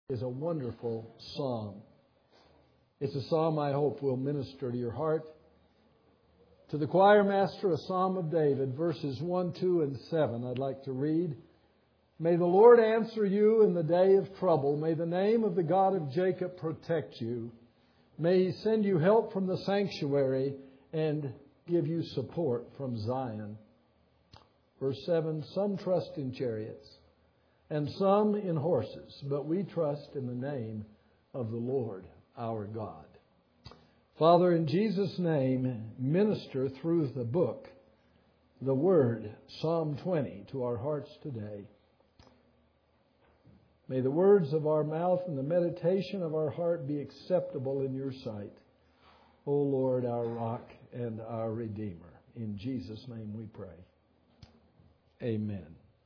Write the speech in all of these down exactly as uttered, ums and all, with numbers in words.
is a wonderful psalm. It's a psalm I hope will minister to your heart. To the choir master, a psalm of David, verses one, two, and seven, I'd like to read. May the Lord answer you in the day of trouble. May the name of the God of Jacob protect you. May He send you help from the sanctuary and give you support from Zion. Verse seven, some trust in chariots and some in horses, but we trust in the name of the Lord our God. Father, in Jesus' name, minister through the book, the Word, Psalm twenty, to our hearts today. May the words of our mouth and the meditation of our heart be acceptable in your sight, O Lord, our rock and our Redeemer. In Jesus' name we pray. Amen.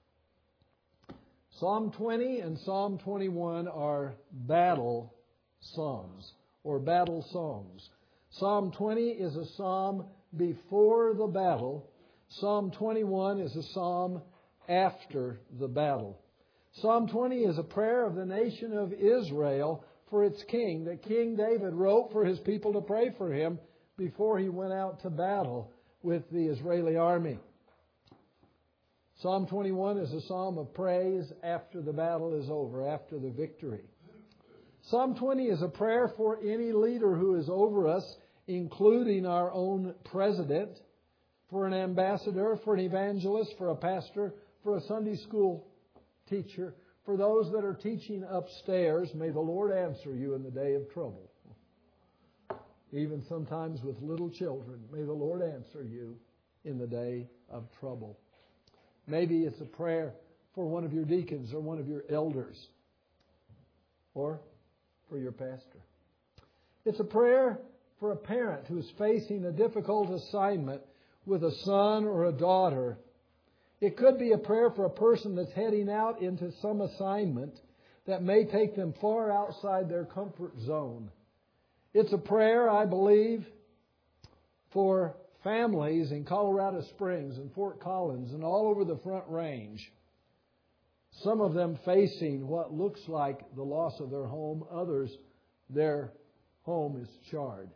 Psalm twenty and Psalm twenty-one are battle psalms or battle songs. Psalm twenty is a psalm before the battle. Psalm twenty-one is a psalm after the battle. Psalm twenty is a prayer of the nation of Israel for its king that King David wrote for his people to pray for him before he went out to battle with the Israeli army. Psalm twenty-one is a psalm of praise after the battle is over, after the victory. Psalm twenty is a prayer for any leader who is over us, including our own president, for an ambassador, for an evangelist, for a pastor, for a Sunday school teacher, for those that are teaching upstairs. May the Lord answer you in the day of trouble. Even sometimes with little children, may the Lord answer you in the day of trouble. Maybe it's a prayer for one of your deacons or one of your elders, or for your pastor. It's a prayer for a parent who is facing a difficult assignment with a son or a daughter. It could be a prayer for a person that's heading out into some assignment that may take them far outside their comfort zone. It's a prayer, I believe, for families in Colorado Springs and Fort Collins and all over the Front Range. Some of them facing what looks like the loss of their home. Others, their home is charred.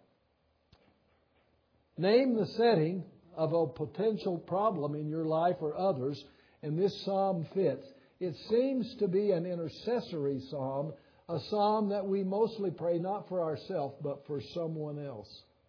Name the setting of a potential problem in your life or others, and this psalm fits. It seems to be an intercessory psalm, a psalm that we mostly pray not for ourselves, but for someone else.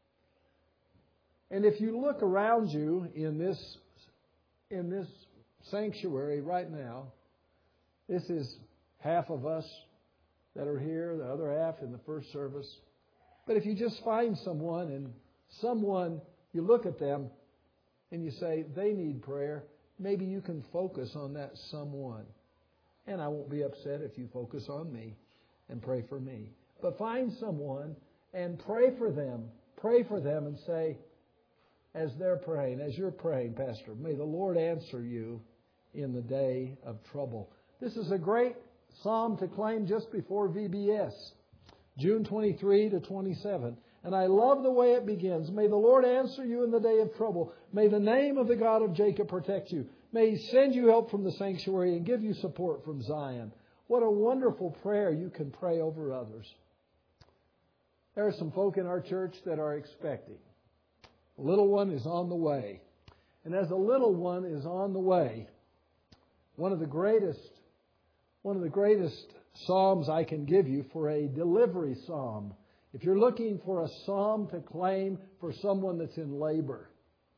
And if you look around you in this, in this sanctuary right now, this is half of us that are here, the other half in the first service. But if you just find someone and someone, you look at them and you say, they need prayer, maybe you can focus on that someone. And I won't be upset if you focus on me and pray for me. But find someone and pray for them. Pray for them and say, as they're praying, as you're praying, Pastor, may the Lord answer you in the day of trouble. This is a great psalm to claim just before V B S, June twenty-third to twenty-seventh. And I love the way it begins. May the Lord answer you in the day of trouble. May the name of the God of Jacob protect you. May He send you help from the sanctuary and give you support from Zion. What a wonderful prayer you can pray over others. There are some folk in our church that are expecting. The little one is on the way. And as the little one is on the way, one of the greatest, one of the greatest psalms I can give you for a delivery psalm. If you're looking for a psalm to claim for someone that's in labor,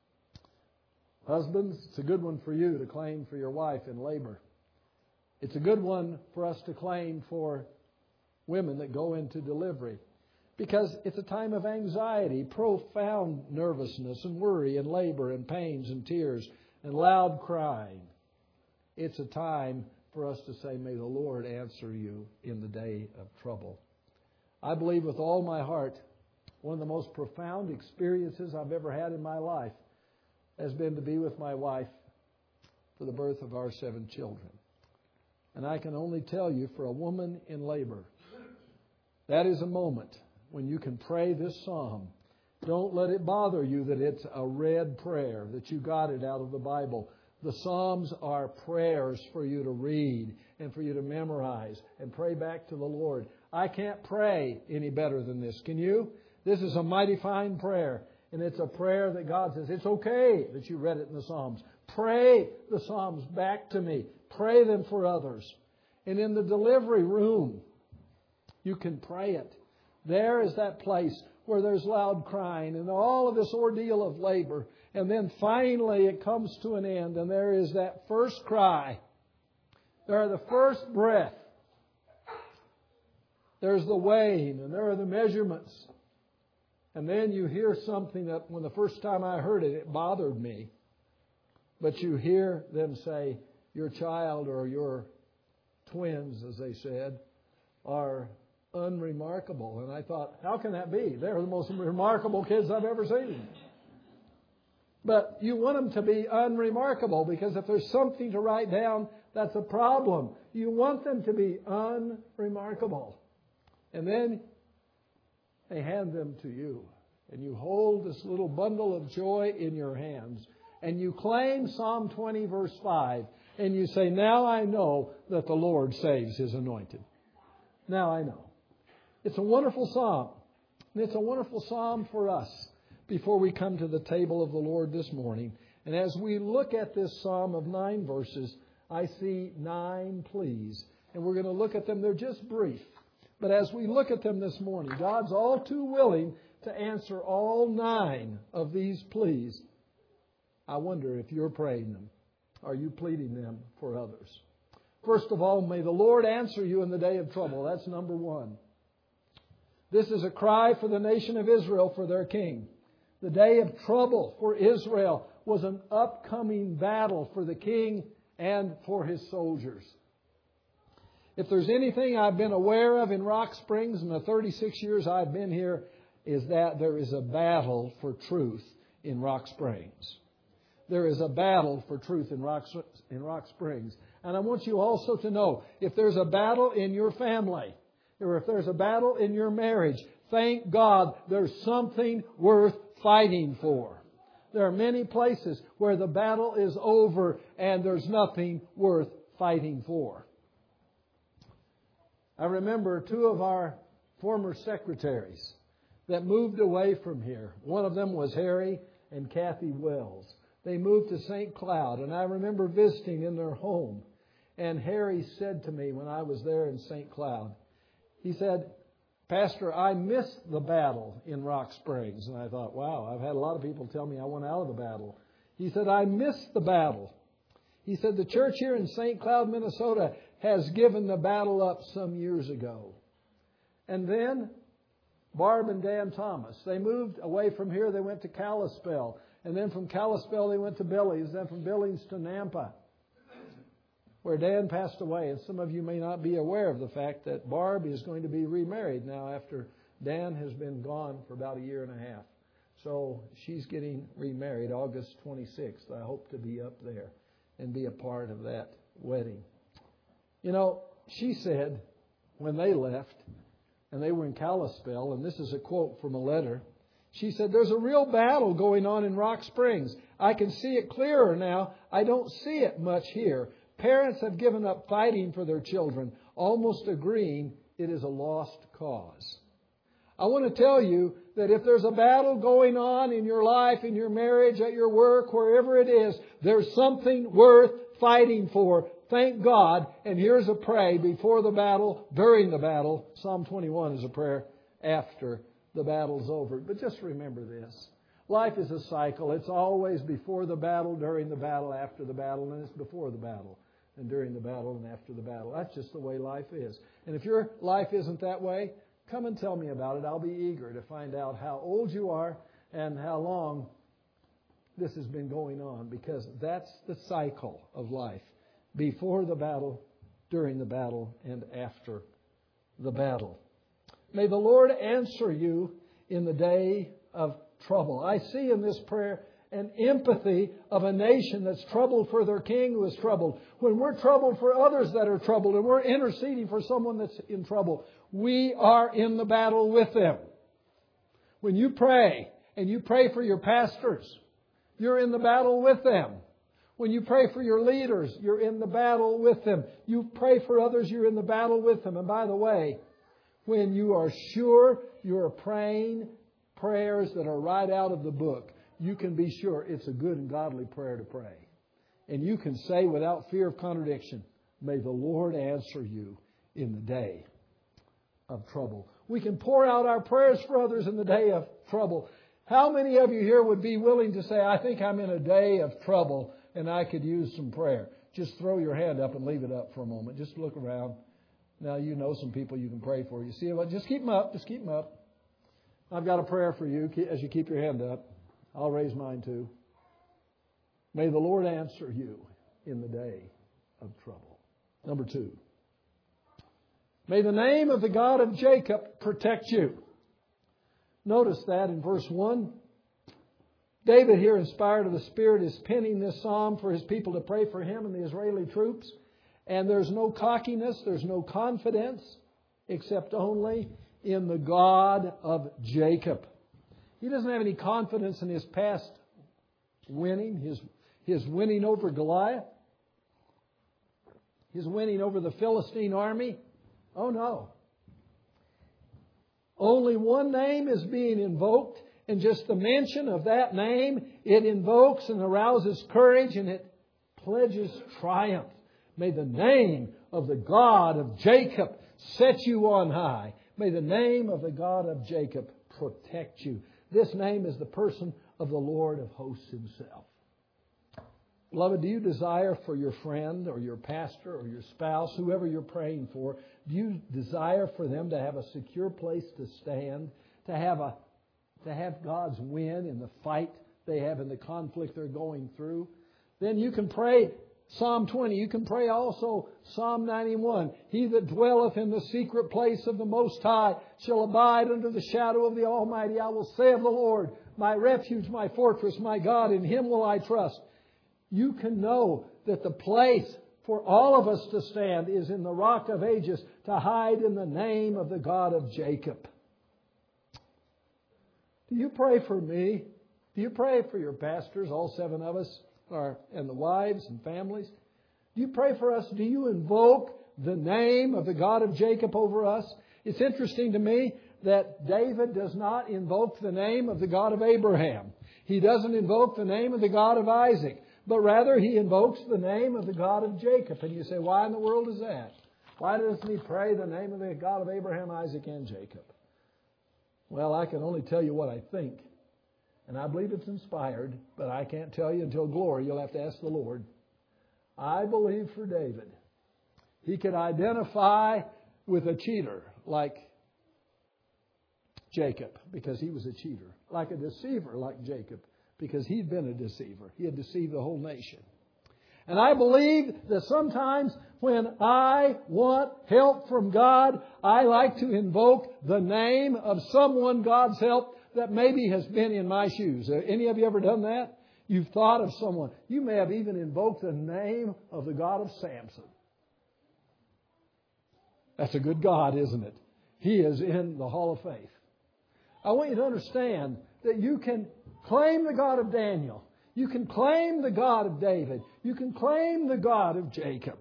husbands, it's a good one for you to claim for your wife in labor. It's a good one for us to claim for women that go into delivery. Because it's a time of anxiety, profound nervousness and worry and labor and pains and tears and loud crying. It's a time for us to say, may the Lord answer you in the day of trouble. I believe with all my heart, one of the most profound experiences I've ever had in my life has been to be with my wife for the birth of our seven children. And I can only tell you, for a woman in labor, that is a moment when you can pray this psalm. Don't let it bother you that it's a read prayer, that you got it out of the Bible. The Psalms are prayers for you to read and for you to memorize and pray back to the Lord. I can't pray any better than this. Can you? This is a mighty fine prayer. And it's a prayer that God says, it's okay that you read it in the Psalms. Pray the Psalms back to me. Pray them for others. And in the delivery room, you can pray it. There is that place where there's loud crying and all of this ordeal of labor. And then finally it comes to an end, and there is that first cry. There are the first breath. There's the weighing, and there are the measurements. And then you hear something that when the first time I heard it, it bothered me. But you hear them say, your child or your twins, as they said, are unremarkable. And I thought, how can that be? They're the most remarkable kids I've ever seen. But you want them to be unremarkable, because if there's something to write down, that's a problem. You want them to be unremarkable. And then they hand them to you. And you hold this little bundle of joy in your hands. And you claim Psalm twenty verse five. And you say, now I know that the Lord saves His anointed. Now I know. It's a wonderful psalm. And it's a wonderful psalm for us before we come to the table of the Lord this morning. And as we look at this psalm of nine verses, I see nine pleas. And we're going to look at them. They're just brief. But as we look at them this morning, God's all too willing to answer all nine of these pleas. I wonder if you're praying them. Are you pleading them for others? First of all, may the Lord answer you in the day of trouble. That's number one. This is a cry for the nation of Israel for their king. The day of trouble for Israel was an upcoming battle for the king and for his soldiers. If there's anything I've been aware of in Rock Springs in the thirty-six years I've been here, is that there is a battle for truth in Rock Springs. There is a battle for truth in Rock, in Rock Springs. And I want you also to know, if there's a battle in your family, or if there's a battle in your marriage, thank God there's something worth fighting for. There are many places where the battle is over and there's nothing worth fighting for. I remember two of our former secretaries that moved away from here. One of them was Harry and Kathy Wells. They moved to Saint Cloud, and I remember visiting in their home. And Harry said to me when I was there in Saint Cloud, he said, Pastor, I missed the battle in Rock Springs. And I thought, wow, I've had a lot of people tell me I went out of the battle. He said, I missed the battle. He said, the church here in Saint Cloud, Minnesota has given the battle up some years ago. And then Barb and Dan Thomas, they moved away from here. They went to Kalispell. And then from Kalispell, they went to Billings. Then from Billings to Nampa, where Dan passed away. And some of you may not be aware of the fact that Barb is going to be remarried now after Dan has been gone for about a year and a half. So she's getting remarried August twenty-sixth. I hope to be up there and be a part of that wedding. You know, she said when they left, and they were in Kalispell, and this is a quote from a letter, she said, there's a real battle going on in Rock Springs. I can see it clearer now. I don't see it much here. Parents have given up fighting for their children, almost agreeing it is a lost cause. I want to tell you that if there's a battle going on in your life, in your marriage, at your work, wherever it is, there's something worth fighting for. Thank God. And here's a prayer before the battle, during the battle. Psalm twenty-one is a prayer after the battle's over. But just remember this. Life is a cycle. It's always before the battle, during the battle, after the battle, and it's before the battle, and during the battle, and after the battle. That's just the way life is. And if your life isn't that way, come and tell me about it. I'll be eager to find out how old you are and how long this has been going on, because that's the cycle of life. Before the battle, during the battle, and after the battle. May the Lord answer you in the day of trouble. I see in this prayer an empathy of a nation that's troubled for their king who is troubled. When we're troubled for others that are troubled, and we're interceding for someone that's in trouble, we are in the battle with them. When you pray, and you pray for your pastors, you're in the battle with them. When you pray for your leaders, you're in the battle with them. You pray for others, you're in the battle with them. And by the way, when you are sure you are praying prayers that are right out of the book, you can be sure it's a good and godly prayer to pray. And you can say without fear of contradiction, may the Lord answer you in the day of trouble. We can pour out our prayers for others in the day of trouble. How many of you here would be willing to say, I think I'm in a day of trouble and I could use some prayer? Just throw your hand up and leave it up for a moment. Just look around. Now you know some people you can pray for. You see, just keep them up. Just keep them up. I've got a prayer for you as you keep your hand up. I'll raise mine too. May the Lord answer you in the day of trouble. Number two. May the name of the God of Jacob protect you. Notice that in verse one. David here, inspired of the Spirit, is penning this psalm for his people to pray for him and the Israeli troops. And there's no cockiness, there's no confidence, except only in the God of Jacob. He doesn't have any confidence in his past winning, his, his winning over Goliath, his winning over the Philistine army. Oh no. Only one name is being invoked, and just the mention of that name, it invokes and arouses courage, and it pledges triumph. May the name of the God of Jacob set you on high. May the name of the God of Jacob protect you. This name is the person of the Lord of hosts Himself. Beloved, do you desire for your friend or your pastor or your spouse, whoever you're praying for, do you desire for them to have a secure place to stand, to have a to have God's win in the fight they have in the conflict they're going through? Then you can pray Psalm twenty. You can pray also Psalm ninety-one. He that dwelleth in the secret place of the Most High shall abide under the shadow of the Almighty. I will say of the Lord, my refuge, my fortress, my God, in Him will I trust. You can know that the place for all of us to stand is in the Rock of Ages, to hide in the name of the God of Jacob. Do you pray for me? Do you pray for your pastors, all seven of us, or, and the wives and families? Do you pray for us? Do you invoke the name of the God of Jacob over us? It's interesting to me that David does not invoke the name of the God of Abraham. He doesn't invoke the name of the God of Isaac. But rather, he invokes the name of the God of Jacob. And you say, why in the world is that? Why doesn't he pray the name of the God of Abraham, Isaac, and Jacob? Well, I can only tell you what I think. And I believe it's inspired, but I can't tell you until glory. You'll have to ask the Lord. I believe for David, he could identify with a cheater like Jacob, because he was a cheater. Like a deceiver like Jacob, because he'd been a deceiver. He had deceived the whole nation. And I believe that sometimes when I want help from God, I like to invoke the name of someone God's help that maybe has been in my shoes. Any of you ever done that? You've thought of someone. You may have even invoked the name of the God of Samson. That's a good God, isn't it? He is in the Hall of Faith. I want you to understand that you can claim the God of Daniel. You can claim the God of David. You can claim the God of Jacob.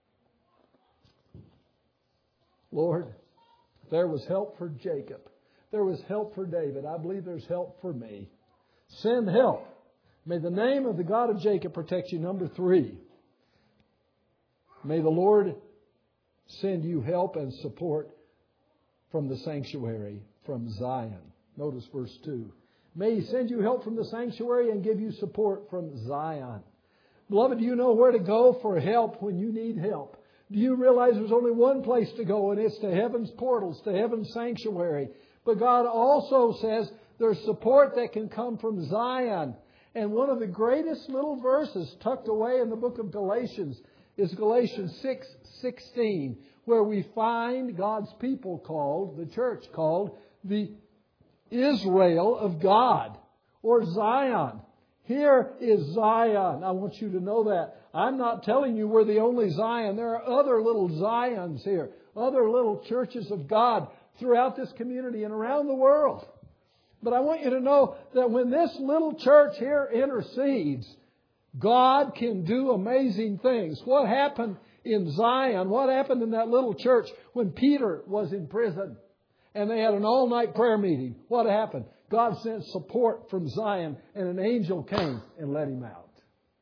Lord, there was help for Jacob. There was help for David. I believe there's help for me. Send help. May the name of the God of Jacob protect you. Number three, may the Lord send you help and support from the sanctuary, from Zion. Notice verse two. May He send you help from the sanctuary and give you support from Zion. Beloved, do you know where to go for help when you need help? Do you realize there's only one place to go, and it's to heaven's portals, to heaven's sanctuary? But God also says there's support that can come from Zion. And one of the greatest little verses tucked away in the book of Galatians is Galatians six sixteen, where we find God's people called, the church called, the Israel of God, or Zion. Here is Zion. I want you to know that. I'm not telling you we're the only Zion. There are other little Zions here, other little churches of God throughout this community and around the world. But I want you to know that when this little church here intercedes, God can do amazing things. What happened in Zion? What happened in that little church when Peter was in prison and they had an all-night prayer meeting? What happened? God sent support from Zion and an angel came and let him out.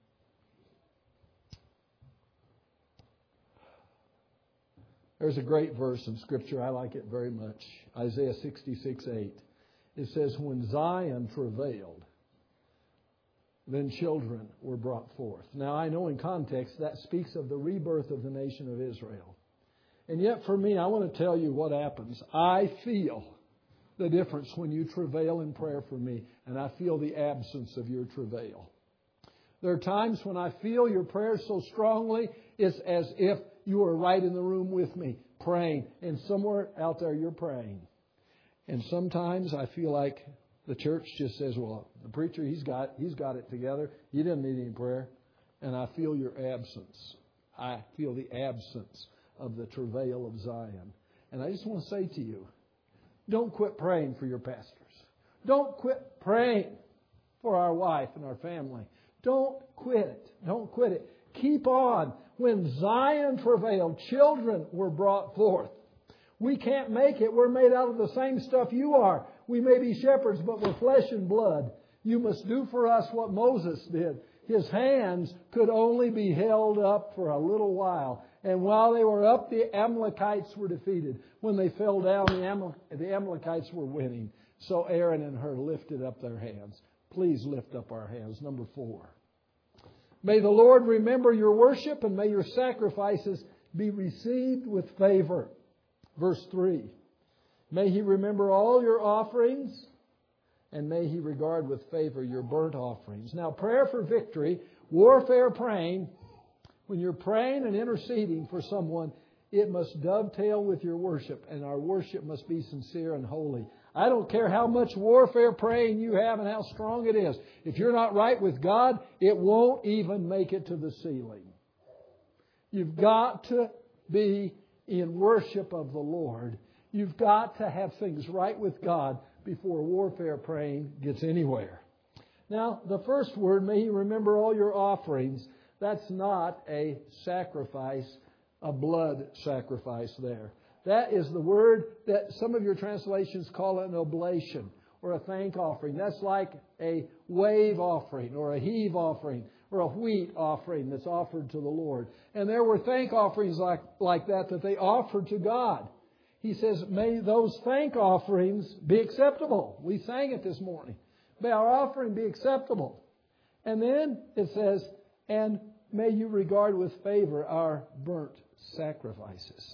There's a great verse in Scripture. I like it very much. Isaiah sixty-six eight. It says, when Zion travailed, then children were brought forth. Now, I know in context that speaks of the rebirth of the nation of Israel. And yet for me, I want to tell you what happens. I feel the difference when you travail in prayer for me, and I feel the absence of your travail. There are times when I feel your prayers so strongly, it's as if you are right in the room with me, praying, and somewhere out there you're praying. And sometimes I feel like the church just says, well, the preacher, he's got he's got it together. He doesn't need any prayer. And I feel your absence. I feel the absence of the travail of Zion. And I just want to say to you, don't quit praying for your pastors. Don't quit praying for our wife and our family. Don't quit it. Don't quit it. Keep on. When Zion travailed, children were brought forth. We can't make it. We're made out of the same stuff you are. We may be shepherds, but we're flesh and blood. You must do for us what Moses did. His hands could only be held up for a little while. And while they were up, the Amalekites were defeated. When they fell down, the, Amal- the Amalekites were winning. So Aaron and Hur lifted up their hands. Please lift up our hands. Number four. May the Lord remember your worship and may your sacrifices be received with favor. Verse three. May He remember all your offerings and may He regard with favor your burnt offerings. Now, prayer for victory, warfare praying, when you're praying and interceding for someone, it must dovetail with your worship, and our worship must be sincere and holy. I don't care how much warfare praying you have and how strong it is. If you're not right with God, it won't even make it to the ceiling. You've got to be in worship of the Lord. You've got to have things right with God before warfare praying gets anywhere. Now, the first word, may He remember all your offerings. That's not a sacrifice, a blood sacrifice there. That is the word that some of your translations call an oblation or a thank offering. That's like a wave offering or a heave offering or a wheat offering that's offered to the Lord. And there were thank offerings like, like that that they offered to God. He says, may those thank offerings be acceptable. We sang it this morning. May our offering be acceptable. And then it says, and may you regard with favor our burnt sacrifices.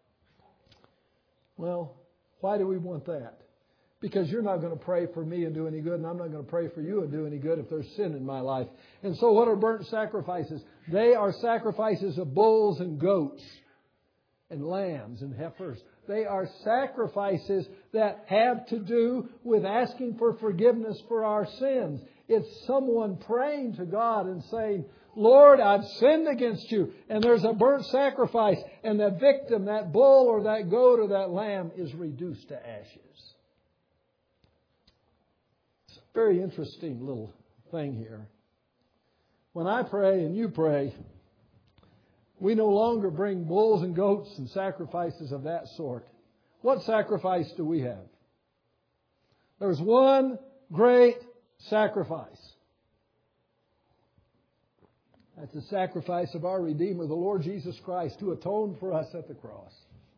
Well, why do we want that? Because you're not going to pray for me and do any good, and I'm not going to pray for you and do any good if there's sin in my life. And so what are burnt sacrifices? They are sacrifices of bulls and goats and lambs and heifers. They are sacrifices that have to do with asking for forgiveness for our sins. It's someone praying to God and saying, Lord, I've sinned against you. And there's a burnt sacrifice. And the victim, that bull or that goat or that lamb, is reduced to ashes. It's a very interesting little thing here. When I pray and you pray, we no longer bring bulls and goats and sacrifices of that sort. What sacrifice do we have? There's one great sacrifice. That's the sacrifice of our Redeemer, the Lord Jesus Christ, who atoned for us at the cross.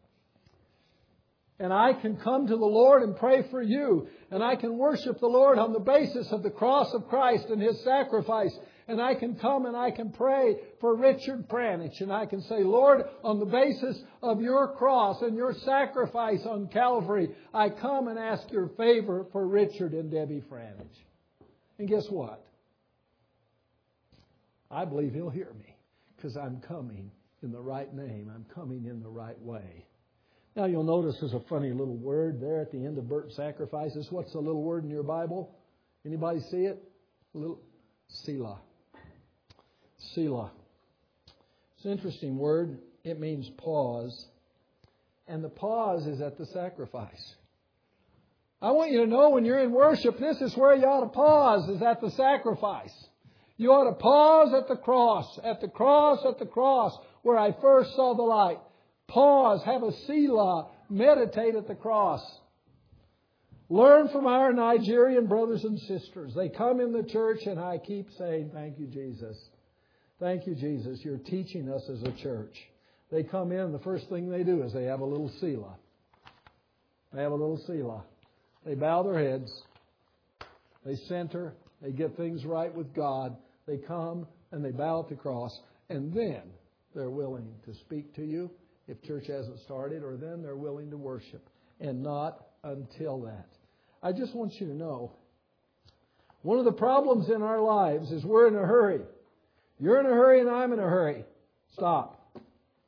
And I can come to the Lord and pray for you. And I can worship the Lord on the basis of the cross of Christ and His sacrifice. And I can come and I can pray for Richard Pranich. And I can say, Lord, on the basis of your cross and your sacrifice on Calvary, I come and ask your favor for Richard and Debbie Pranich. And guess what? I believe He'll hear me because I'm coming in the right name. I'm coming in the right way. Now you'll notice there's a funny little word there at the end of burnt sacrifices. What's the little word in your Bible? Anybody see it? Little Selah. Selah. It's an interesting word. It means pause. And the pause is at the sacrifice. I want you to know when you're in worship, this is where you ought to pause, is at the sacrifice. You ought to pause at the cross, at the cross, at the cross, where I first saw the light. Pause, have a Selah, meditate at the cross. Learn from our Nigerian brothers and sisters. They come in the church and I keep saying, thank you, Jesus. Thank you, Jesus. You're teaching us as a church. They come in and the first thing they do is they have a little Selah. They have a little Selah. They bow their heads. They center. They get things right with God. They come and they bow at the cross. And then they're willing to speak to you if church hasn't started, or then they're willing to worship. And not until that. I just want you to know, one of the problems in our lives is we're in a hurry. You're in a hurry and I'm in a hurry. Stop.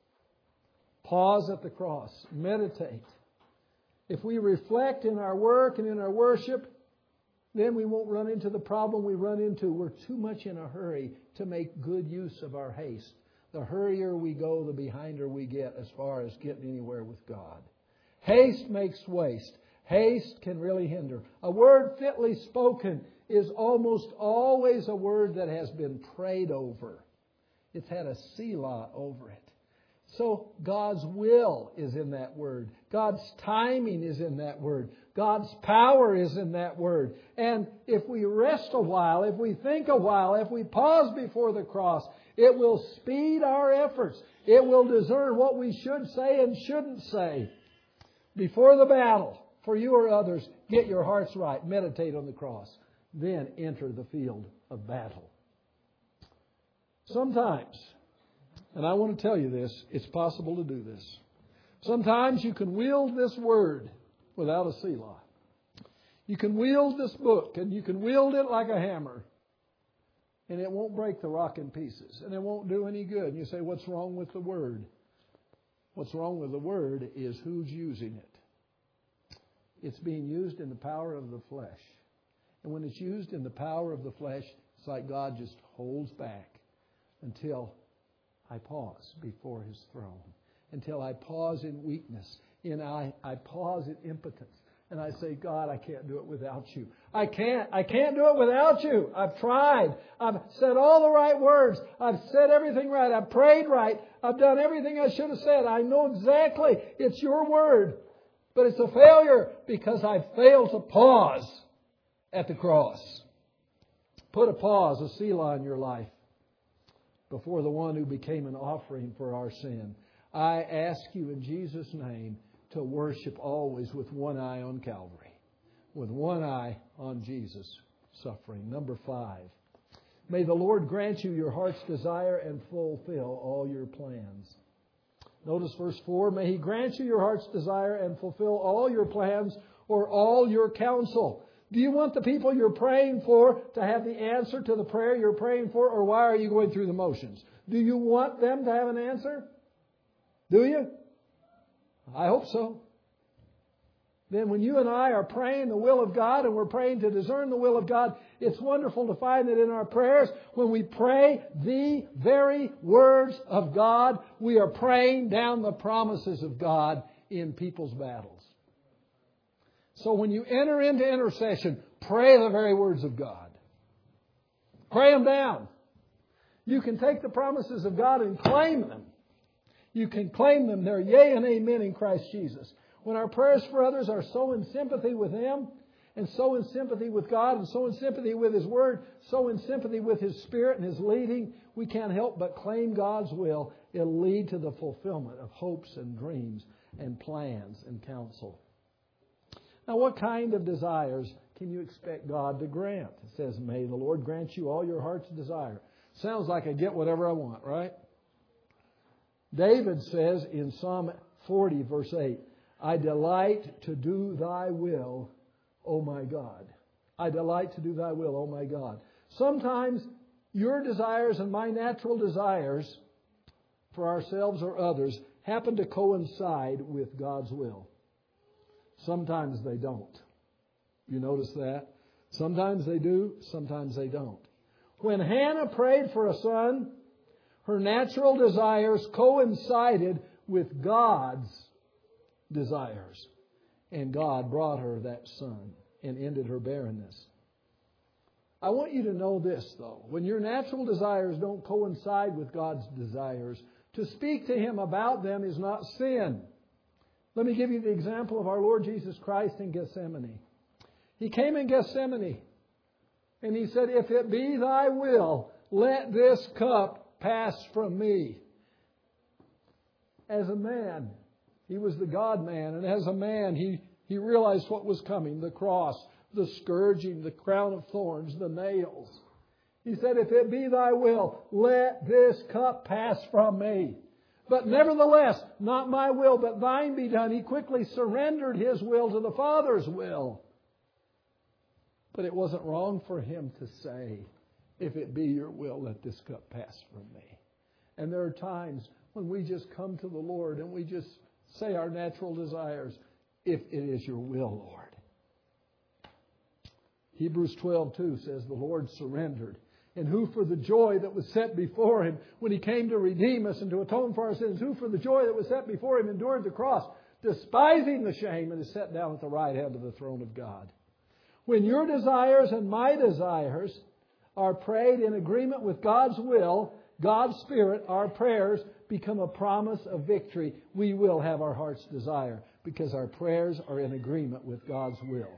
Pause at the cross. Meditate. If we reflect in our work and in our worship, then we won't run into the problem we run into. We're too much in a hurry to make good use of our haste. The hurrier we go, the behinder we get as far as getting anywhere with God. Haste makes waste. Haste can really hinder. A word fitly spoken is almost always a word that has been prayed over. It's had a Selah over it. So God's will is in that word. God's timing is in that word. God's power is in that word. And if we rest a while, if we think a while, if we pause before the cross, it will speed our efforts. It will discern what we should say and shouldn't say. Before the battle, for you or others, get your hearts right. Meditate on the cross. Then enter the field of battle. Sometimes, and I want to tell you this, it's possible to do this. Sometimes you can wield this word without a Selah. You can wield this book and you can wield it like a hammer. And it won't break the rock in pieces. And it won't do any good. And you say, what's wrong with the word? What's wrong with the word is who's using it. It's being used in the power of the flesh. And when it's used in the power of the flesh, it's like God just holds back until I pause before His throne. Until I pause in weakness. And I, I pause in impotence. And I say, God, I can't do it without you. I can't. I can't do it without you. I've tried. I've said all the right words. I've said everything right. I've prayed right. I've done everything I should have said. I know exactly it's your word. But it's a failure because I failed to pause at the cross. Put a pause, a Selah in your life before the one who became an offering for our sin. I ask you in Jesus' name to worship always with one eye on Calvary, with one eye on Jesus' suffering. Number five, may the Lord grant you your heart's desire and fulfill all your plans. Notice verse four, may He grant you your heart's desire and fulfill all your plans or all your counsel. Do you want the people you're praying for to have the answer to the prayer you're praying for, or why are you going through the motions? Do you want them to have an answer? Do you? I hope so. Then when you and I are praying the will of God and we're praying to discern the will of God, it's wonderful to find that in our prayers, when we pray the very words of God, we are praying down the promises of God in people's battles. So when you enter into intercession, pray the very words of God. Pray them down. You can take the promises of God and claim them. You can claim them. They're yea and amen in Christ Jesus. When our prayers for others are so in sympathy with Him, and so in sympathy with God, and so in sympathy with His Word, so in sympathy with His Spirit and His leading, we can't help but claim God's will. It'll lead to the fulfillment of hopes and dreams and plans and counsel. Now, what kind of desires can you expect God to grant? It says, may the Lord grant you all your heart's desire. Sounds like I get whatever I want, right? David says in Psalm forty, verse eight, I delight to do Thy will, O my God. I delight to do Thy will, O my God. Sometimes your desires and my natural desires for ourselves or others happen to coincide with God's will. Sometimes they don't. You notice that? Sometimes they do, sometimes they don't. When Hannah prayed for a son, her natural desires coincided with God's desires. And God brought her that son and ended her barrenness. I want you to know this, though. When your natural desires don't coincide with God's desires, to speak to Him about them is not sin. Let me give you the example of our Lord Jesus Christ in Gethsemane. He came in Gethsemane and He said, if it be Thy will, let this cup pass from me. As a man, He was the God-man, and as a man, He, he realized what was coming, the cross, the scourging, the crown of thorns, the nails. He said, if it be Thy will, let this cup pass from me. But nevertheless, not my will, but Thine be done. He quickly surrendered His will to the Father's will. But it wasn't wrong for Him to say, if it be Your will, let this cup pass from me. And there are times when we just come to the Lord and we just say our natural desires, if it is Your will, Lord. Hebrews twelve two says the Lord surrendered, and who for the joy that was set before Him, when He came to redeem us and to atone for our sins, who for the joy that was set before Him endured the cross, despising the shame, and is set down at the right hand of the throne of God. When your desires and my desires are prayed in agreement with God's will, God's Spirit, our prayers become a promise of victory. We will have our heart's desire because our prayers are in agreement with God's will.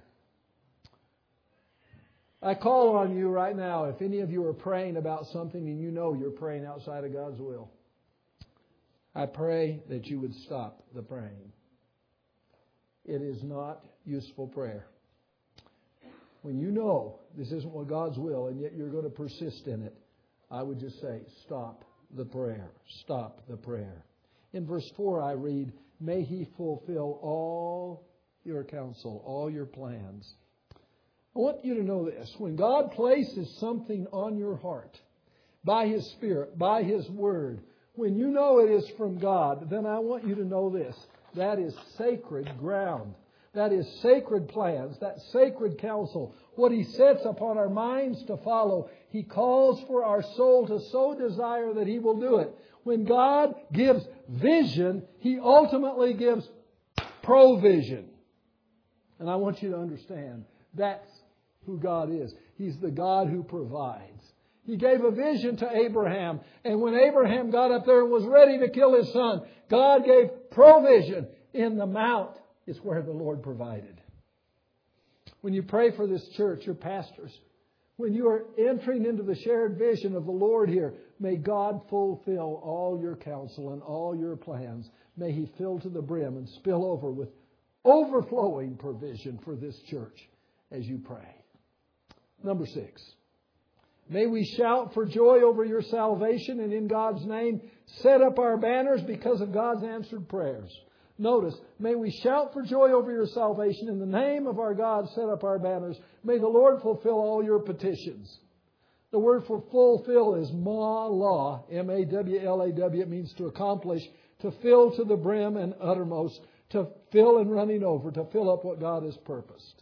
I call on you right now, if any of you are praying about something and you know you're praying outside of God's will, I pray that you would stop the praying. It is not useful prayer. When you know this isn't what God's will and yet you're going to persist in it, I would just say, stop the prayer. Stop the prayer. In verse four I read, may He fulfill all your counsel, all your plans. I want you to know this. When God places something on your heart by His Spirit, by His Word, when you know it is from God, then I want you to know this. That is sacred ground. That is sacred plans. That sacred counsel. What He sets upon our minds to follow. He calls for our soul to so desire that He will do it. When God gives vision, He ultimately gives provision. And I want you to understand that's who God is. He's the God who provides. He gave a vision to Abraham. And when Abraham got up there and was ready to kill his son, God gave provision. In the mount is where the Lord provided. When you pray for this church, your pastors, when you are entering into the shared vision of the Lord here, may God fulfill all your counsel and all your plans. May He fill to the brim and spill over with overflowing provision for this church as you pray. Number six. May we shout for joy over your salvation and in God's name set up our banners because of God's answered prayers. Notice, may we shout for joy over your salvation. In the name of our God, set up our banners. May the Lord fulfill all your petitions. The word for fulfill is ma-law, M A W L A W. It means to accomplish, to fill to the brim and uttermost, to fill and running over, to fill up what God has purposed.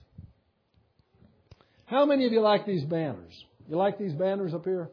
How many of you like these banners? You like these banners up here?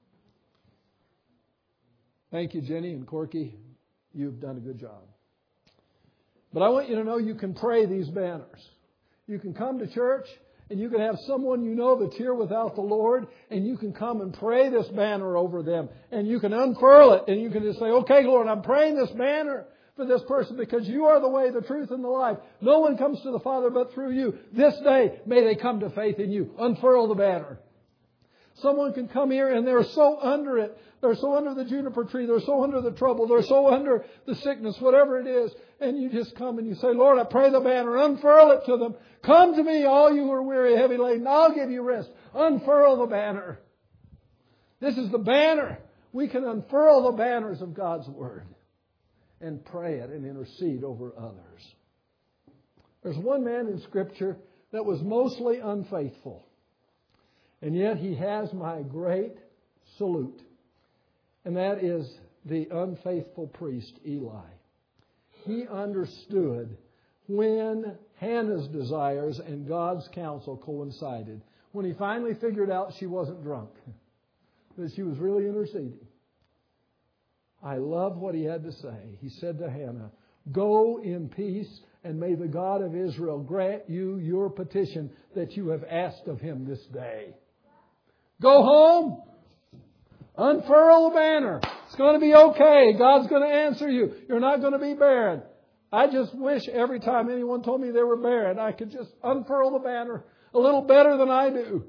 Thank you, Jenny and Corky. You've done a good job. But I want you to know you can pray these banners. You can come to church and you can have someone you know that's here without the Lord, and you can come and pray this banner over them. And you can unfurl it and you can just say, okay, Lord, I'm praying this banner for this person because You are the way, the truth, and the life. No one comes to the Father but through You. This day, may they come to faith in You. Unfurl the banner. Someone can come here and they're so under it. They're so under the juniper tree. They're so under the trouble. They're so under the sickness, whatever it is. And you just come and you say, Lord, I pray the banner. Unfurl it to them. Come to me, all you who are weary, heavy laden. I'll give you rest. Unfurl the banner. This is the banner. We can unfurl the banners of God's Word and pray it and intercede over others. There's one man in Scripture that was mostly unfaithful. And yet he has my great salute. And that is the unfaithful priest, Eli. He understood when Hannah's desires and God's counsel coincided. When he finally figured out she wasn't drunk, that she was really interceding. I love what he had to say. He said to Hannah, go in peace, and may the God of Israel grant you your petition that you have asked of Him this day. Go home. Unfurl the banner. It's going to be okay. God's going to answer you. You're not going to be barren. I just wish every time anyone told me they were barren, I could just unfurl the banner a little better than I do.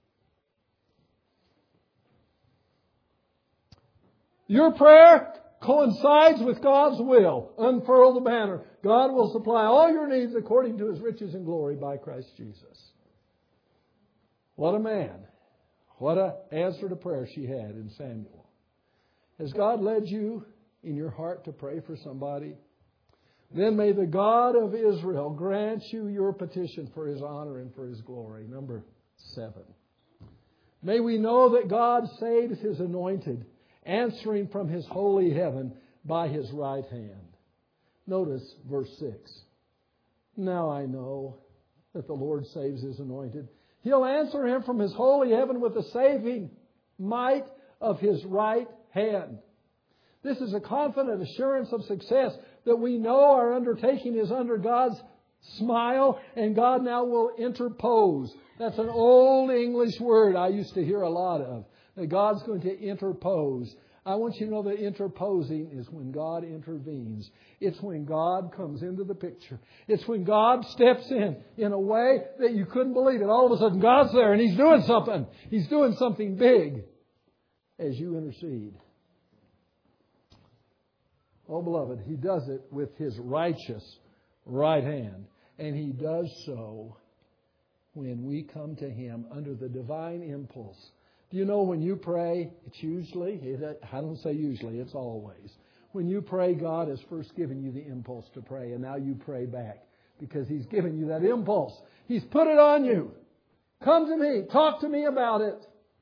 Your prayer coincides with God's will. Unfurl the banner. God will supply all your needs according to His riches and glory by Christ Jesus. What a man. What an answer to prayer she had in Samuel. Has God led you in your heart to pray for somebody? Then may the God of Israel grant you your petition for His honor and for His glory. Number seven. May we know that God saves His anointed, answering from His holy heaven by His right hand. Notice verse six. Now I know that the Lord saves His anointed. He'll answer him from His holy heaven with the saving might of His right hand. This is a confident assurance of success that we know our undertaking is under God's smile and God now will interpose. That's an old English word I used to hear a lot of. That God's going to interpose. I want you to know that interposing is when God intervenes. It's when God comes into the picture. It's when God steps in in a way that you couldn't believe it. All of a sudden God's there and He's doing something. He's doing something big as you intercede. Oh, beloved, He does it with His righteous right hand. And He does so when we come to Him under the divine impulse. Do you know when you pray, it's usually, I don't say usually, it's always. When you pray, God has first given you the impulse to pray, and now you pray back because He's given you that impulse. He's put it on you. Come to me. Talk to me about it.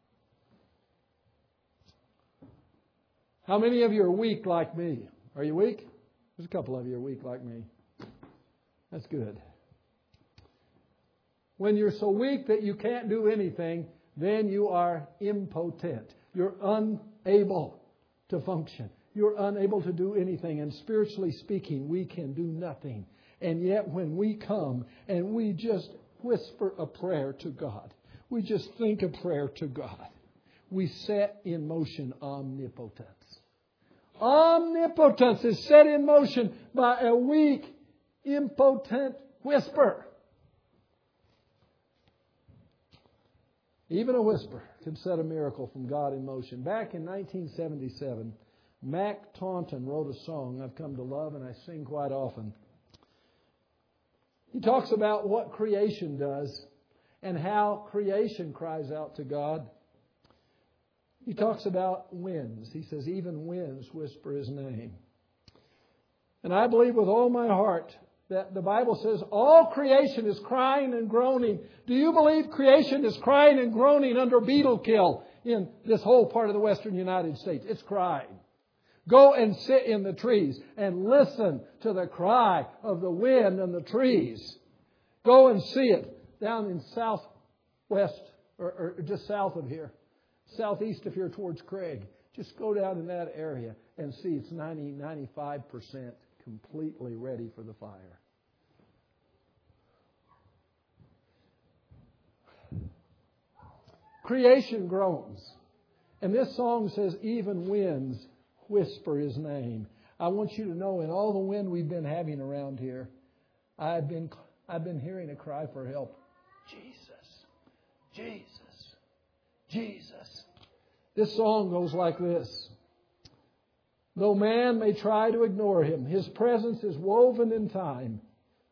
How many of you are weak like me? Are you weak? There's a couple of you are weak like me. That's good. When you're so weak that you can't do anything, then you are impotent. You're unable to function. You're unable to do anything. And spiritually speaking, we can do nothing. And yet when we come and we just whisper a prayer to God, we just think a prayer to God, we set in motion omnipotence. Omnipotence is set in motion by a weak, impotent whisper. Even a whisper can set a miracle from God in motion. Back in nineteen seventy-seven, Mac Taunton wrote a song I've come to love and I sing quite often. He talks about what creation does and how creation cries out to God. He talks about winds. He says, even winds whisper His name. And I believe with all my heart that the Bible says all creation is crying and groaning. Do you believe creation is crying and groaning under beetle kill in this whole part of the western United States? It's crying. Go and sit in the trees and listen to the cry of the wind and the trees. Go and see it down in southwest or, or just south of here. Southeast of here towards Craig. Just go down in that area and see it's ninety, ninety-five percent completely ready for the fire. Creation groans. And this song says, even winds whisper His name. I want you to know in all the wind we've been having around here, I've been, I've been hearing a cry for help. Jesus, Jesus, Jesus. This song goes like this. Though man may try to ignore Him, His presence is woven in time.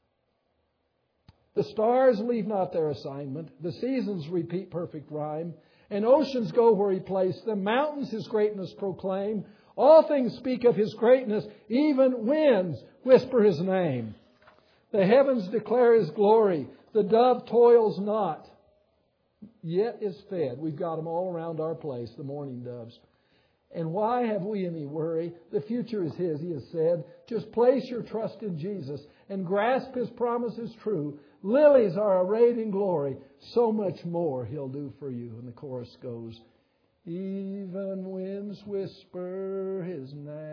The stars leave not their assignment. The seasons repeat perfect rhyme. And oceans go where He placed them. Mountains His greatness proclaim. All things speak of His greatness. Even winds whisper His name. The heavens declare His glory. The dove toils not, yet is fed. We've got them all around our place, the mourning doves. And why have we any worry? The future is His, He has said. Just place your trust in Jesus and grasp His promises true. Lilies are arrayed in glory. So much more He'll do for you. And the chorus goes, even winds whisper His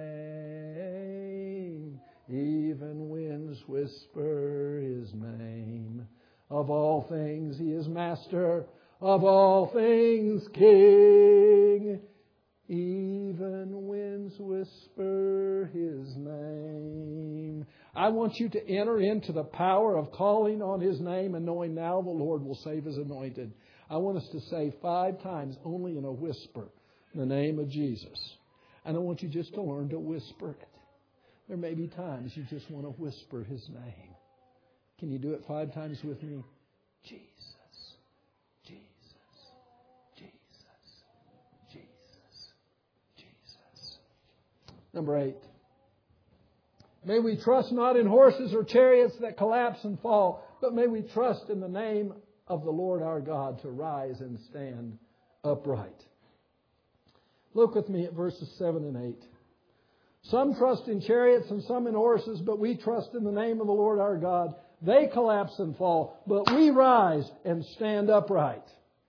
name. Even winds whisper His name. Of all things He is master. of all things King. Even winds whisper His name. I want you to enter into the power of calling on His name and knowing now the Lord will save His anointed. I want us to say five times, only in a whisper, the name of Jesus. And I want you just to learn to whisper it. There may be times you just want to whisper His name. Can you do it five times with me? Jesus, Jesus, Jesus, Jesus, Jesus. Number eight. May we trust not in horses or chariots that collapse and fall, but may we trust in the name of the Lord our God to rise and stand upright. Look with me at verses seven and eight. Some trust in chariots and some in horses, but we trust in the name of the Lord our God. They collapse and fall, but we rise and stand upright.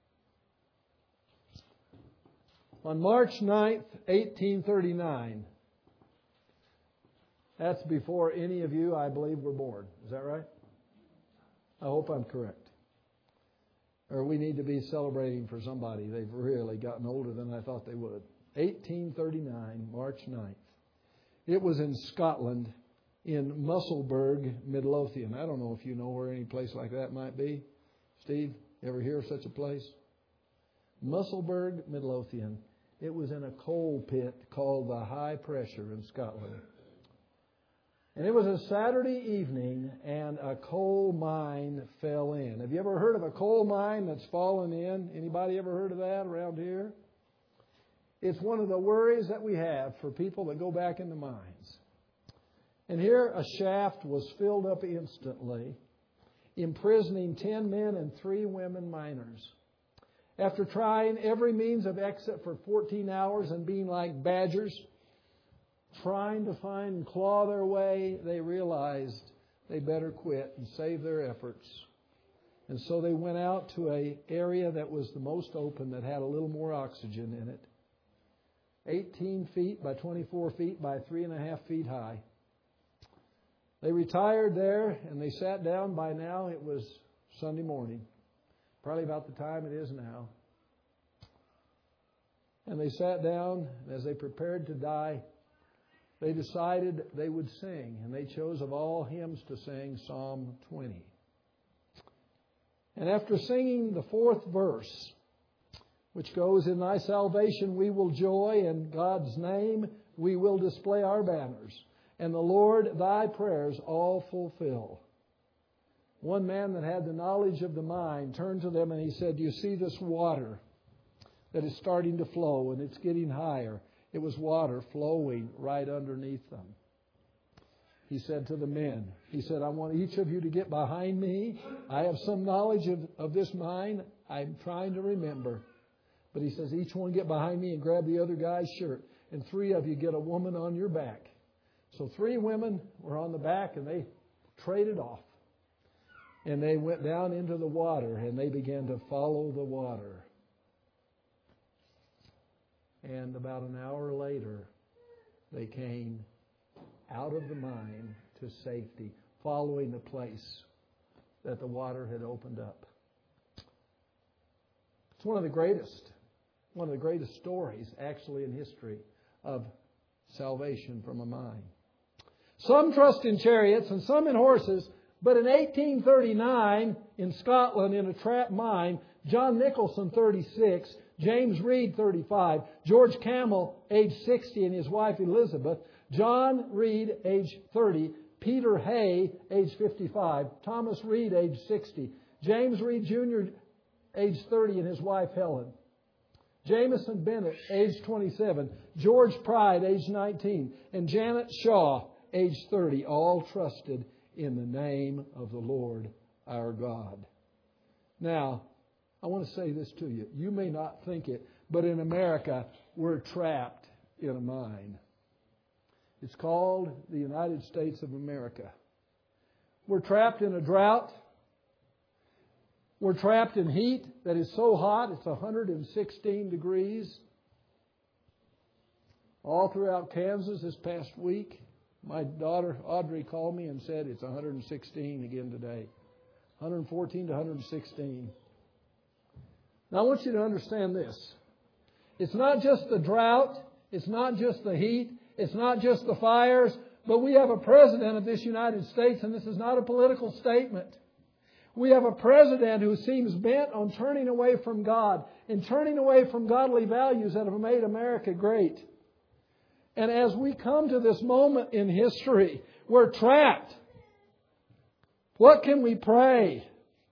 On March ninth, eighteen thirty-nine, that's before any of you, I believe, were born. Is that right? I hope I'm correct. Or we need to be celebrating for somebody. They've really gotten older than I thought they would. eighteen thirty-nine, March ninth. It was in Scotland, in Musselburgh, Midlothian. I don't know if you know where any place like that might be. Steve, you ever hear of such a place? Musselburgh, Midlothian. It was in a coal pit called the High Pressure in Scotland. And it was a Saturday evening, and a coal mine fell in. Have you ever heard of a coal mine that's fallen in? Anybody ever heard of that around here? It's one of the worries that we have for people that go back into mines. And here a shaft was filled up instantly, imprisoning ten men and three women miners. After trying every means of exit for fourteen hours and being like badgers, trying to find and claw their way, they realized they better quit and save their efforts. And so they went out to an area that was the most open, that had a little more oxygen in it. eighteen feet by twenty-four feet by three and a half feet high. They retired there and they sat down. By now it was Sunday morning, probably about the time it is now. And they sat down, and as they prepared to die, they decided they would sing. And they chose of all hymns to sing Psalm twenty. And after singing the fourth verse, which goes, "In thy salvation we will joy, in God's name we will display our banners, and the Lord thy prayers all fulfill." One man that had the knowledge of the mine turned to them and he said, "Do you see this water that is starting to flow, and it's getting higher?" It was water flowing right underneath them. He said to the men, he said, "I want each of you to get behind me. I have some knowledge of, of this mine. I'm trying to remember." But he says, each one get behind me and grab the other guy's shirt. And three of you get a woman on your back. So three women were on the back and they traded off. And they went down into the water and they began to follow the water. And about an hour later, they came out of the mine to safety, following the place that the water had opened up. It's one of the greatest, one of the greatest stories actually in history of salvation from a mine. Some trust in chariots and some in horses, but in eighteen thirty-nine in Scotland in a trap mine, John Nicholson, thirty-six, James Reed, thirty-five, George Camel, age sixty, and his wife Elizabeth, John Reed, age thirty, Peter Hay, age fifty-five, Thomas Reed, age sixty, James Reed Junior, age thirty, and his wife Helen, Jameson Bennett, age twenty-seven, George Pride, age nineteen, and Janet Shaw, age thirty, all trusted in the name of the Lord our God. Now, I want to say this to you. You may not think it, but in America, we're trapped in a mine. It's called the United States of America. We're trapped in a drought. We're trapped in heat that is so hot, it's one hundred sixteen degrees. All throughout Kansas this past week, my daughter Audrey called me and said it's one hundred sixteen again today. one hundred fourteen to one hundred sixteen. Now I want you to understand this. It's not just the drought. It's not just the heat. It's not just the fires. But we have a president of this United States, and this is not a political statement. We have a president who seems bent on turning away from God and turning away from godly values that have made America great. And as we come to this moment in history, we're trapped. What can we pray?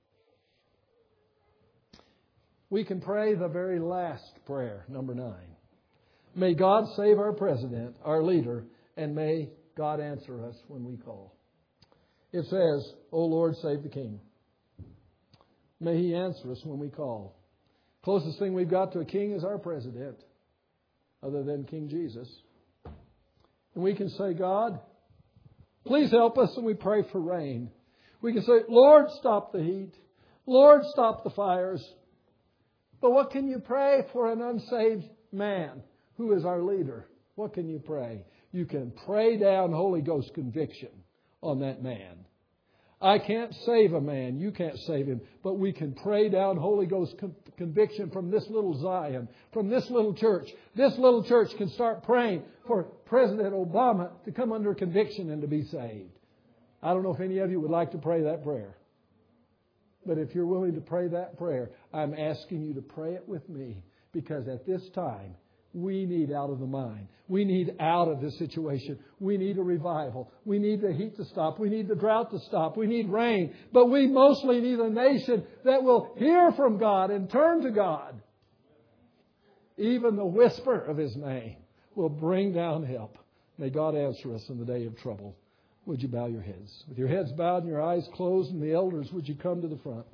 We can pray the very last prayer, number nine. May God save our president, our leader, and may God answer us when we call. It says, O Lord, save the King. May He answer us when we call. Closest thing we've got to a king is our president, other than King Jesus. And we can say, God, please help us, and we pray for rain. We can say, Lord, stop the heat. Lord, stop the fires. But what can you pray for an unsaved man who is our leader? What can you pray? You can pray down Holy Ghost conviction on that man. I can't save a man. You can't save him. But we can pray down Holy Ghost con- conviction from this little Zion, from this little church. This little church can start praying for President Obama to come under conviction and to be saved. I don't know if any of you would like to pray that prayer. But if you're willing to pray that prayer, I'm asking you to pray it with me. Because at this time, we need out of the mind. We need out of this situation. We need a revival. We need the heat to stop. We need the drought to stop. We need rain. But we mostly need a nation that will hear from God and turn to God. Even the whisper of His name will bring down help. May God answer us in the day of trouble. Would you bow your heads? With your heads bowed and your eyes closed, and the elders, would you come to the front?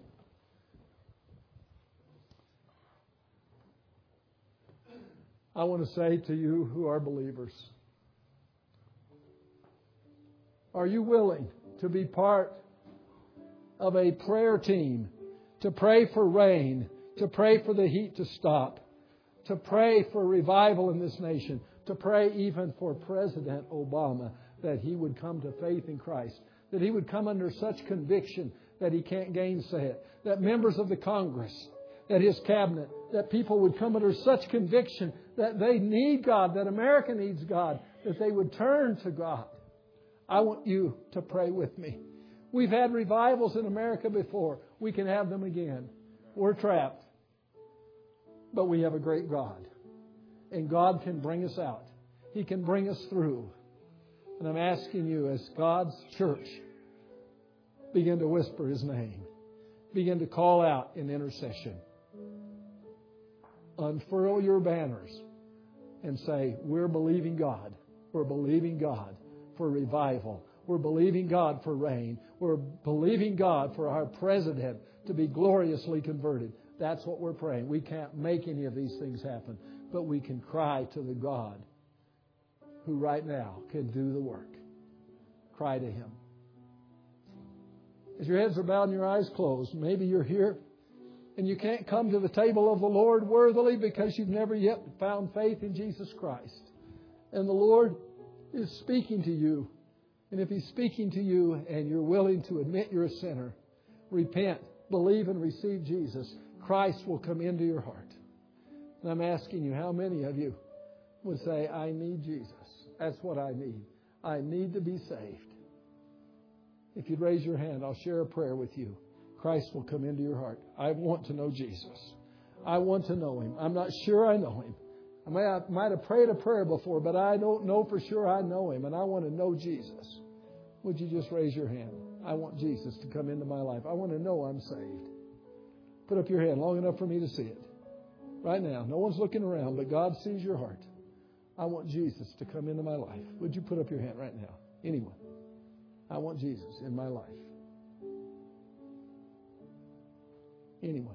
I want to say to you who are believers, are you willing to be part of a prayer team to pray for rain, to pray for the heat to stop, to pray for revival in this nation, to pray even for President Obama, that he would come to faith in Christ, that he would come under such conviction that he can't gainsay it, that members of the Congress, that his cabinet, that people would come under such conviction that they need God, that America needs God, that they would turn to God. I want you to pray with me. We've had revivals in America before. We can have them again. We're trapped. But we have a great God. And God can bring us out. He can bring us through. And I'm asking you, as God's church, begin to whisper His name. Begin to call out in intercession. Unfurl your banners and say, we're believing God. We're believing God for revival. We're believing God for rain. We're believing God for our president to be gloriously converted. That's what we're praying. We can't make any of these things happen, but we can cry to the God who right now can do the work. Cry to Him. As your heads are bowed and your eyes closed, maybe you're here and you can't come to the table of the Lord worthily because you've never yet found faith in Jesus Christ. And the Lord is speaking to you. And if He's speaking to you and you're willing to admit you're a sinner, repent, believe and receive Jesus, Christ will come into your heart. And I'm asking you, how many of you would say, I need Jesus? That's what I need. I need to be saved. If you'd raise your hand, I'll share a prayer with you. Christ will come into your heart. I want to know Jesus. I want to know Him. I'm not sure I know Him. I might have, might have prayed a prayer before, but I don't know for sure I know Him, and I want to know Jesus. Would you just raise your hand? I want Jesus to come into my life. I want to know I'm saved. Put up your hand long enough for me to see it. Right now. No one's looking around, but God sees your heart. I want Jesus to come into my life. Would you put up your hand right now? Anyone? I want Jesus in my life. Anyone?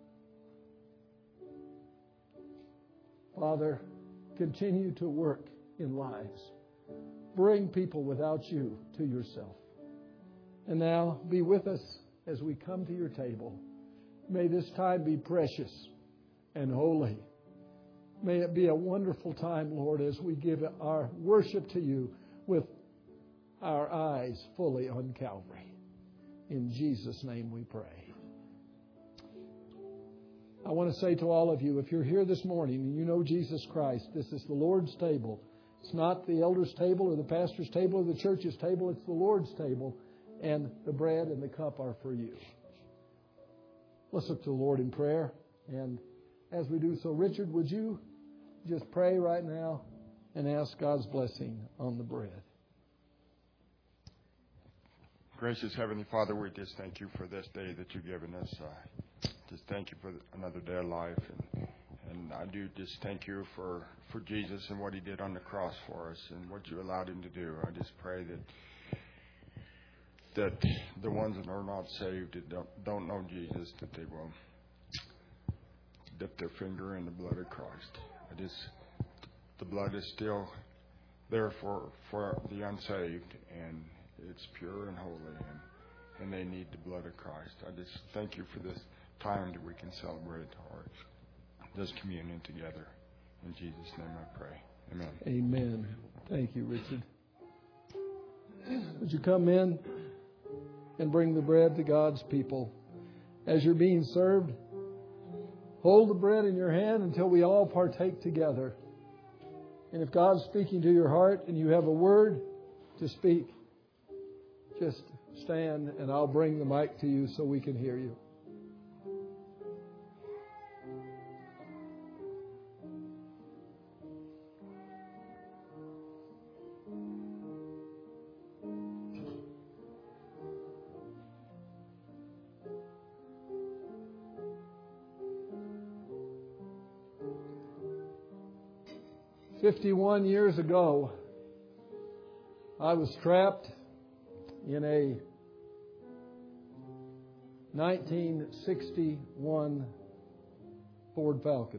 Father, continue to work in lives. Bring people without you to yourself. And now be with us as we come to your table. May this time be precious and holy. May it be a wonderful time, Lord, as we give our worship to you with our eyes fully on Calvary. In Jesus' name we pray. I want to say to all of you, if you're here this morning and you know Jesus Christ, this is the Lord's table. It's not the elder's table or the pastor's table or the church's table. It's the Lord's table. And the bread and the cup are for you. Let's look to the Lord in prayer. And as we do so, Richard, would you just pray right now and ask God's blessing on the bread? Gracious Heavenly Father, we just thank you for this day that you've given us. Uh, just thank you for another day of life. And, and I do just thank you for, for Jesus and what He did on the cross for us and what you allowed Him to do. I just pray that that the ones that are not saved, that don't, don't know Jesus, that they will dip their finger in the blood of Christ. I just, the blood is still there for, for the unsaved, and it's pure and holy, and, and they need the blood of Christ. I just thank you for this time that we can celebrate our, this communion together. In Jesus' name I pray. Amen. Amen. Thank you, Richard. Would you come in and bring the bread to God's people? As you're being served, hold the bread in your hand until we all partake together. And if God's speaking to your heart and you have a word to speak, just stand and I'll bring the mic to you so we can hear you. Fifty-one years ago, I was trapped in a nineteen sixty-one Ford Falcon.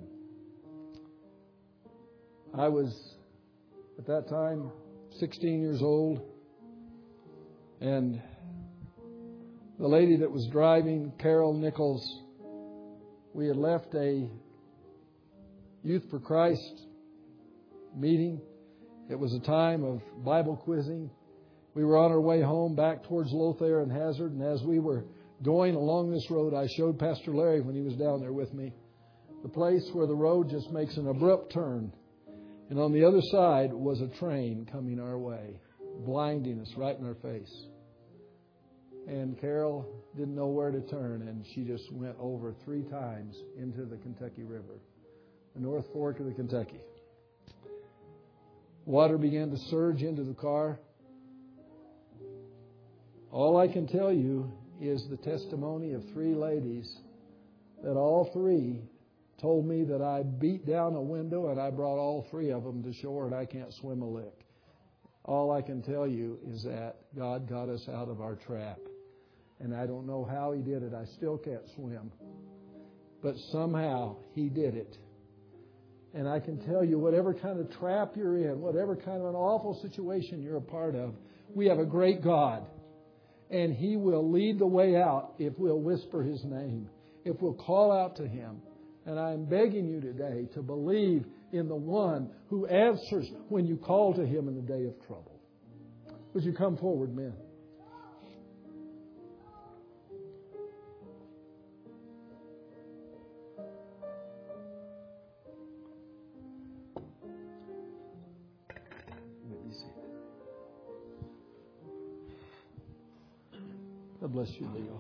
I was, at that time, sixteen years old, and the lady that was driving, Carol Nichols, we had left a Youth for Christ meeting. It was a time of Bible quizzing. We were on our way home back towards Lothair and Hazard, and as we were going along this road, I showed Pastor Larry when he was down there with me the place where the road just makes an abrupt turn. And on the other side was a train coming our way, blinding us right in our face. And Carol didn't know where to turn, and she just went over three times into the Kentucky River, the North Fork of the Kentucky. Water began to surge into the car. All I can tell you is the testimony of three ladies that all three told me that I beat down a window and I brought all three of them to shore and I can't swim a lick. All I can tell you is that God got us out of our trap. And I don't know how He did it. I still can't swim. But somehow He did it. And I can tell you, whatever kind of trap you're in, whatever kind of an awful situation you're a part of, we have a great God. And He will lead the way out if we'll whisper His name, if we'll call out to Him. And I'm begging you today to believe in the one who answers when you call to Him in the day of trouble. Would you come forward, men? God bless you, Leo.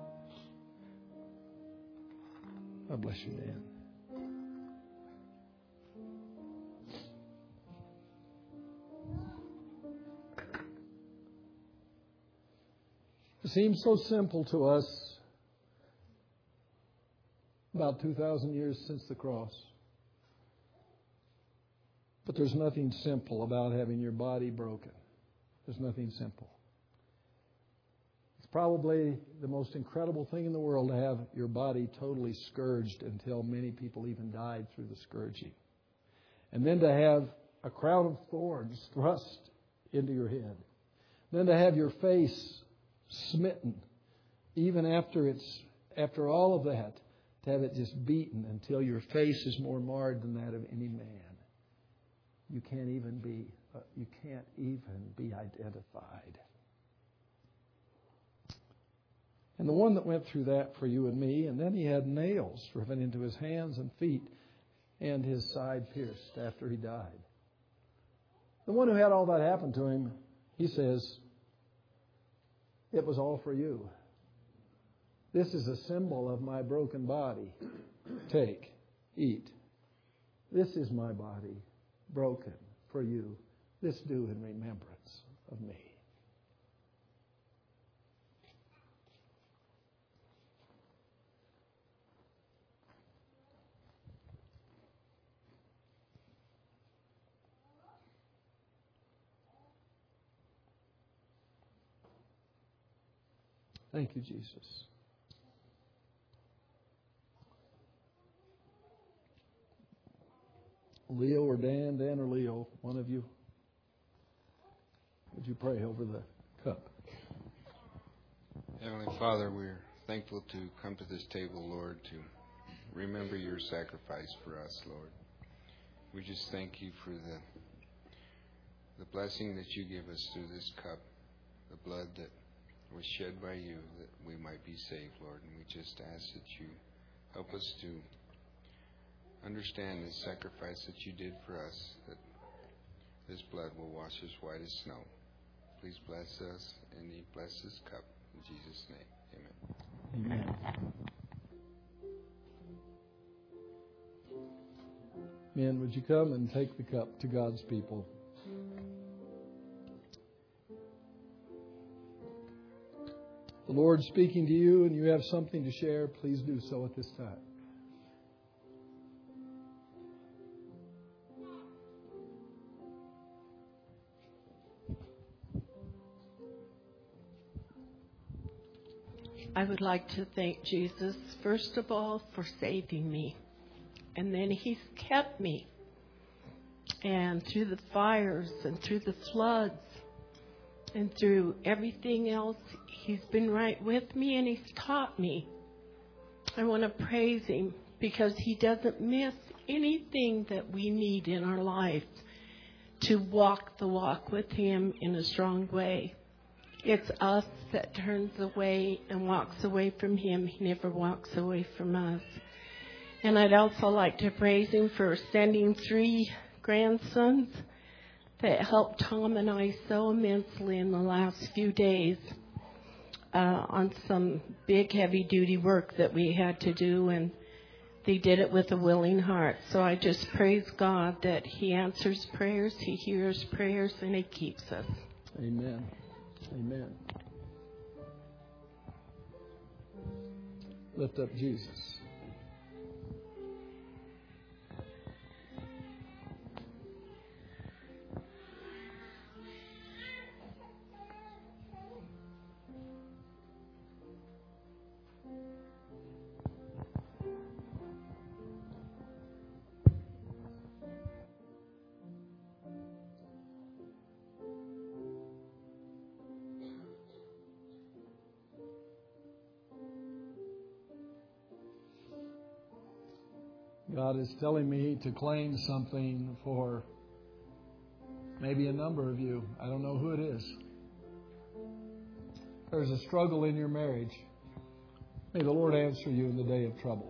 God bless you, Dan. It seems so simple to us about two thousand years since the cross. But there's nothing simple about having your body broken. There's nothing simple. It's probably the most incredible thing in the world to have your body totally scourged until many people even died through the scourging. And then to have a crown of thorns thrust into your head. Then to have your face smitten, even after it's after all of that, to have it just beaten until your face is more marred than that of any man. You can't even be uh, you can't even be identified. And the one that went through that for you and me, and then he had nails driven into his hands and feet and his side pierced after he died. The one who had all that happen to him, he says, it was all for you. This is a symbol of my broken body. Take, eat. This is my body, broken for you. This do in remembrance of me. Thank you, Jesus. Leo or Dan, Dan or Leo, one of you, would you pray over the cup? Heavenly Father, we're thankful to come to this table, Lord, to remember your sacrifice for us, Lord. We just thank you for the the blessing that you give us through this cup, the blood that was shed by you that we might be saved, Lord. And we just ask that you help us to understand the sacrifice that you did for us, that this blood will wash us white as snow. Please bless us and bless this cup. In Jesus' name, amen. Amen. Men, would you come and take the cup to God's people? The Lord speaking to you and you have something to share, please do so at this time. I would like to thank Jesus, first of all, for saving me. And then He's kept me. And through the fires and through the floods and through everything else, He's been right with me and He's taught me. I want to praise Him because He doesn't miss anything that we need in our life to walk the walk with Him in a strong way. It's us that turns away and walks away from Him. He never walks away from us. And I'd also like to praise Him for sending three grandsons that helped Tom and I so immensely in the last few days uh, on some big heavy-duty work that we had to do, and they did it with a willing heart. So I just praise God that He answers prayers, He hears prayers, and He keeps us. Amen. Amen. Lift up Jesus. God is telling me to claim something for maybe a number of you. I don't know who it is. There's a struggle in your marriage. May the Lord answer you in the day of trouble.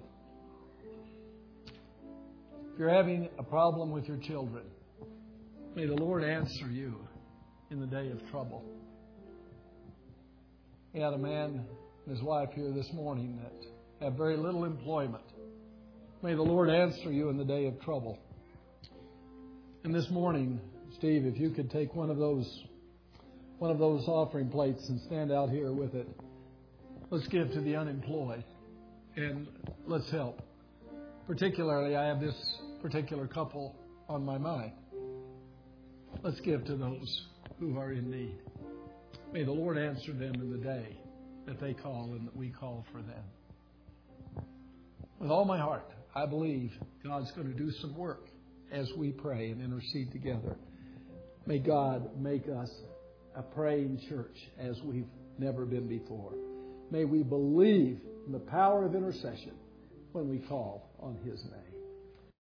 If you're having a problem with your children, may the Lord answer you in the day of trouble. We had a man and his wife here this morning that have very little employment. May the Lord answer you in the day of trouble. And this morning, Steve, if you could take one of those one of those offering plates and stand out here with it. Let's give to the unemployed and let's help. Particularly, I have this particular couple on my mind. Let's give to those who are in need. May the Lord answer them in the day that they call and that we call for them. With all my heart, I believe God's going to do some work as we pray and intercede together. May God make us a praying church as we've never been before. May we believe in the power of intercession when we call on His name.